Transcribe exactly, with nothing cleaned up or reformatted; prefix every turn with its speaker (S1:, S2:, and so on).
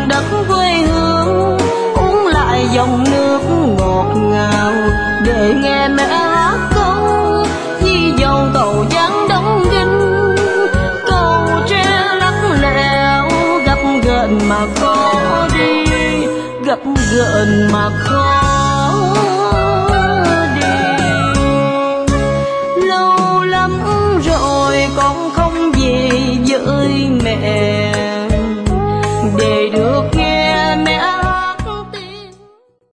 S1: đất quê hương, uống lại dòng nước ngọt ngào để nghe mẹ hát câu như dầu tàu giang đông kinh. Cầu tre lắc lẻo gập ghềnh mà khó đi, gập ghềnh mà khó